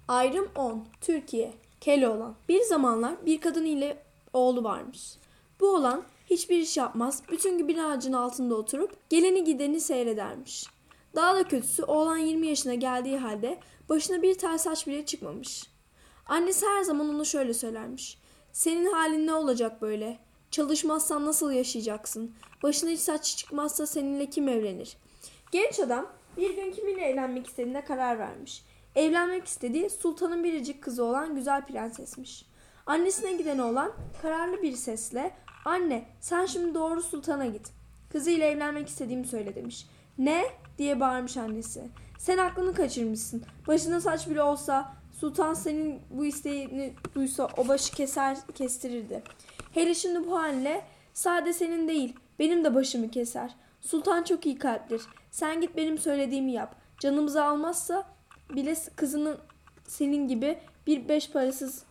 Ayrım 10. Türkiye. Keloğlan. Bir zamanlar bir kadın ile oğlu varmış. Bu oğlan hiçbir iş yapmaz, bütün gün bir ağacın altında oturup geleni gideni seyredermiş. Daha da kötüsü oğlan 20 yaşına geldiği halde başına bir tel saç bile çıkmamış. Annesi her zaman ona şöyle söylermiş. Senin halin ne olacak böyle? Çalışmazsan nasıl yaşayacaksın? Başına hiç saç çıkmazsa seninle kim evlenir? Genç adam bir gün kiminle evlenmek istediğine karar vermiş. Evlenmek istediği sultanın biricik kızı olan güzel prensesmiş. Annesine giden oğlan kararlı bir sesle "Anne, sen şimdi doğru sultana git. Kızıyla evlenmek istediğimi söyle" demiş. "Ne?" diye bağırmış annesi. "Sen aklını kaçırmışsın. Başına saç bile olsa sultan senin bu isteğini duysa o başı kestirirdi. Hele şimdi bu haline sade senin değil benim de başımı keser. Sultan çok iyi kalplir. Sen git benim söylediğimi yap. Canımızı almazsa bile kızının senin gibi bir beş parasız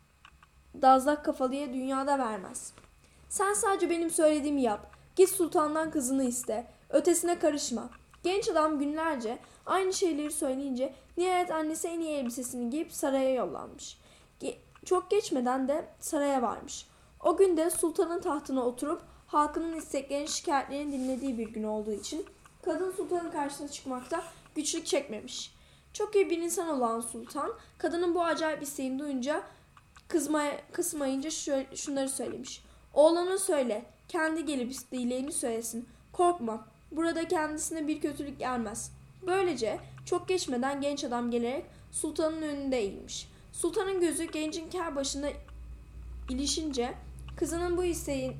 dazlak kafalıya dünyada vermez. Sen sadece benim söylediğimi yap. Git sultandan kızını iste. Ötesine karışma." Genç adam günlerce aynı şeyleri söyleyince nihayet annesi en iyi elbisesini giyip saraya yollanmış. Çok geçmeden de saraya varmış. O gün de sultanın tahtına oturup halkının isteklerini, şikayetlerini dinlediği bir gün olduğu için kadın sultanın karşısına çıkmakta güçlük çekmemiş. Çok iyi bir insan olan sultan, kadının bu acayip isteğini duyunca kısmayınca şunları söylemiş. "Oğlana söyle, kendi gelip dileğini söylesin. Korkma, burada kendisine bir kötülük gelmez." Böylece çok geçmeden genç adam gelerek sultanın önünde eğilmiş. Sultanın gözü gencin kel başına ilişince kızının bu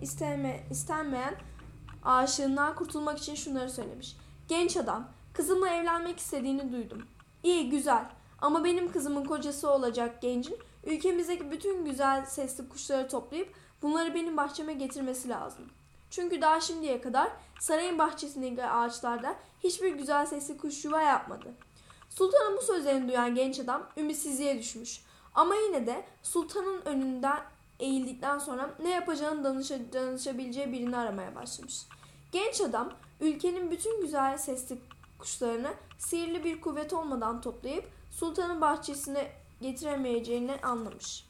istenmeyen aşığından kurtulmak için şunları söylemiş. "Genç adam, kızımla evlenmek istediğini duydum. İyi, güzel. Ama benim kızımın kocası olacak gencin ülkemizdeki bütün güzel sesli kuşları toplayıp bunları benim bahçeme getirmesi lazım. Çünkü daha şimdiye kadar sarayın bahçesindeki ağaçlarda hiçbir güzel sesli kuş yuva yapmadı." Sultanın bu sözlerini duyan genç adam ümitsizliğe düşmüş. Ama yine de sultanın önünden eğildikten sonra ne yapacağını danışabileceği birini aramaya başlamış. Genç adam ülkenin bütün güzel sesli kuşlarını sihirli bir kuvvet olmadan toplayıp sultanın bahçesine getiremeyeceğini anlamış.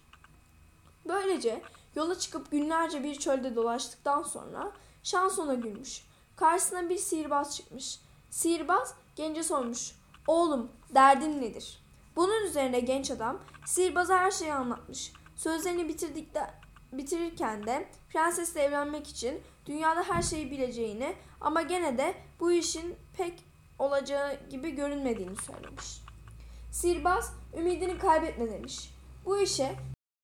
Böylece yola çıkıp günlerce bir çölde dolaştıktan sonra şans ona gülmüş. Karşısına bir sihirbaz çıkmış. Sihirbaz gence sormuş. "Oğlum, derdin nedir?" Bunun üzerine genç adam sihirbaza her şeyi anlatmış. Sözlerini bitirirken de prensesle evlenmek için dünyada her şeyi bileceğini ama gene de bu işin pek olacağı gibi görünmediğini söylemiş. Sihirbaz ümidini kaybetme demiş. "Bu işe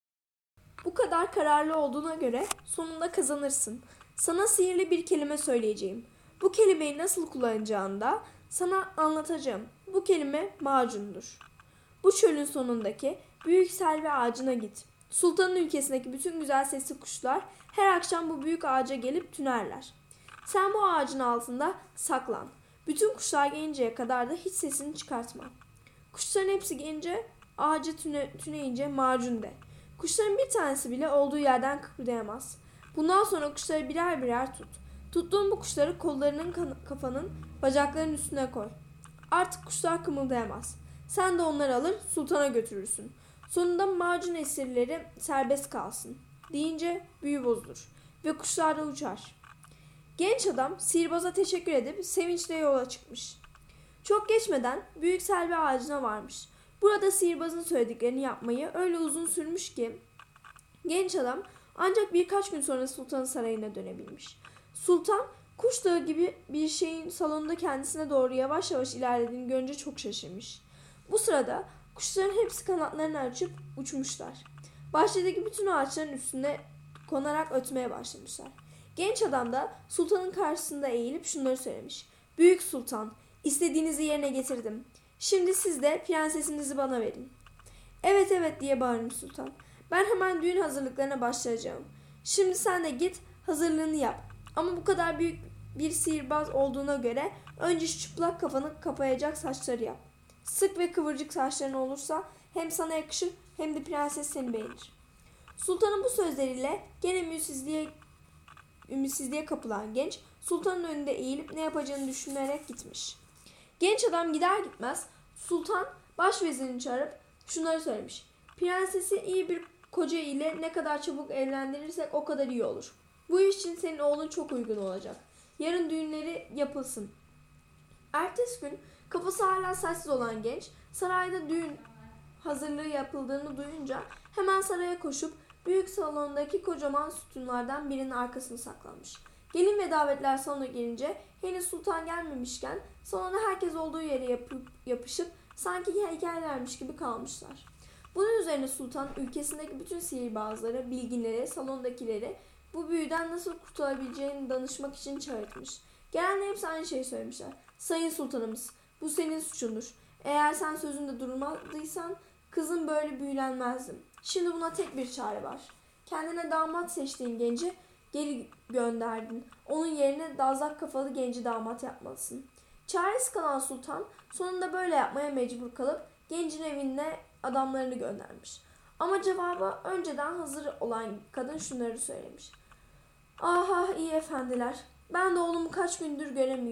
bu kadar kararlı olduğuna göre sonunda kazanırsın. Sana sihirli bir kelime söyleyeceğim. Bu kelimeyi nasıl kullanacağını da sana anlatacağım. Bu kelime macundur. Bu çölün sonundaki büyük selvi ağacına git. Sultanın ülkesindeki bütün güzel sesli kuşlar her akşam bu büyük ağaca gelip tünerler. Sen bu ağacın altında saklan. Bütün kuşlar gelinceye kadar da hiç sesini çıkartma. Kuşların hepsi gelince ağaca tüneyince macun de. Kuşların bir tanesi bile olduğu yerden kıpırdayamaz. Bundan sonra kuşları birer birer tut. Tuttuğun bu kuşları kollarının, kafanın, bacaklarının üstüne koy. Artık kuşlar kımıldayamaz. Sen de onları alır sultana götürürsün. Sonunda macun esirleri serbest kalsın" deyince büyü bozulur ve kuşlar da uçar. Genç adam sihirbaza teşekkür edip sevinçle yola çıkmış. Çok geçmeden büyük selvi ağacına varmış. Burada sihirbazın söylediklerini yapmayı öyle uzun sürmüş ki genç adam ancak birkaç gün sonra sultanın sarayına dönebilmiş. Sultan kuş dağı gibi bir şeyin salonda kendisine doğru yavaş yavaş ilerlediğini görünce çok şaşırmış. Bu sırada kuşların hepsi kanatlarını açıp uçmuşlar. Bahçedeki bütün ağaçların üstüne konarak ötmeye başlamışlar. Genç adam da sultanın karşısında eğilip şunları söylemiş. "Büyük sultan, istediğinizi yerine getirdim. Şimdi siz de prensesinizi bana verin." "Evet evet" diye bağırmış sultan. "Ben hemen düğün hazırlıklarına başlayacağım. Şimdi sen de git hazırlığını yap. Ama bu kadar büyük bir sihirbaz olduğuna göre önce şu çıplak kafanı kapayacak saçları yap. Sık ve kıvırcık saçların olursa hem sana yakışır hem de prenses seni beğenir." Sultanın bu sözleriyle gene ümitsizliğe kapılan genç sultanın önünde eğilip ne yapacağını düşünerek gitmiş. Genç adam gider gitmez sultan başvezirini çağırıp şunları söylemiş. Prensesi iyi bir koca ile ne kadar çabuk evlendirirsek o kadar iyi olur. Bu iş için senin oğlun çok uygun olacak. Yarın düğünleri yapılsın. Ertesi gün kafası hala sessiz olan genç sarayda düğün hazırlığı yapıldığını duyunca hemen saraya koşup büyük salondaki kocaman sütunlardan birinin arkasına saklanmış. Gelin ve davetler salona gelince henüz sultan gelmemişken salona herkes olduğu yere yapışıp sanki heykellermiş gibi kalmışlar. Bunun üzerine sultan ülkesindeki bütün sihirbazları, bilginleri, salondakileri bu büyüden nasıl kurtulabileceğini danışmak için çağırtmış. Gelenler hepsi aynı şeyi söylemişler. Sayın sultanımız, bu senin suçundur. Eğer sen sözünde durmadıysan kızın böyle büyülenmezdi. Şimdi buna tek bir çare var. Kendine damat seçtiğin genci geri gönderdin. Onun yerine dazlak kafalı genci damat yapmalısın. Çaresiz kalan sultan sonunda böyle yapmaya mecbur kalıp gencin evine adamlarını göndermiş. Ama cevaba önceden hazır olan kadın şunları söylemiş. Aha iyi efendiler. Ben de oğlumu kaç gündür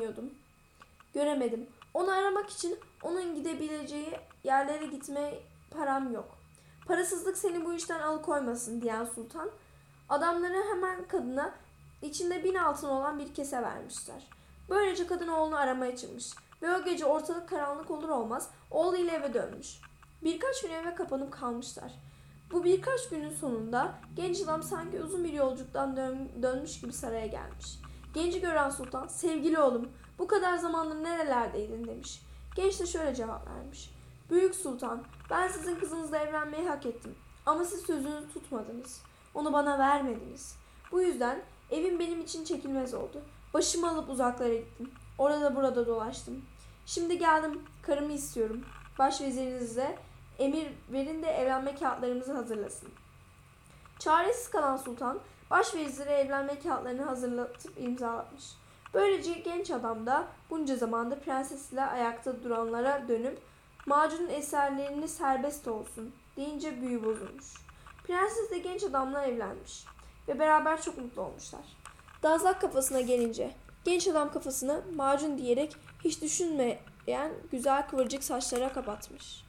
göremedim. Onu aramak için onun gidebileceği yerlere gitmeye param yok. Parasızlık seni bu işten alıkoymasın diyen sultan, adamları hemen kadına içinde 1000 altın olan bir kese vermişler. Böylece kadın oğlunu aramaya çıkmış ve o gece ortalık karanlık olur olmaz oğluyla eve dönmüş. Birkaç gün eve kapanıp kalmışlar. Bu birkaç günün sonunda genç adam sanki uzun bir yolculuktan dönmüş gibi saraya gelmiş. Genci gören sultan, sevgili oğlum bu kadar zamandır nerelerdeydin demiş. Genç de şöyle cevap vermiş. Büyük sultan, ben sizin kızınızla evlenmeyi hak ettim. Ama siz sözünüzü tutmadınız. Onu bana vermediniz. Bu yüzden evim benim için çekilmez oldu. Başımı alıp uzaklara gittim. Orada burada dolaştım. Şimdi geldim, karımı istiyorum. Başvezirinize emir verin de evlenme kağıtlarımızı hazırlasın. Çaresiz kalan sultan başvezire evlenme kağıtlarını hazırlatıp imzalatmış. Böylece genç adam da bunca zamanda prensesle ayakta duranlara dönüp macunun eserlerini serbest olsun deyince büyü bozulmuş. Prenses de genç adamla evlenmiş ve beraber çok mutlu olmuşlar. Dazlak kafasına gelince genç adam kafasını macun diyerek hiç düşünmeyen güzel kıvırcık saçlara kapatmış.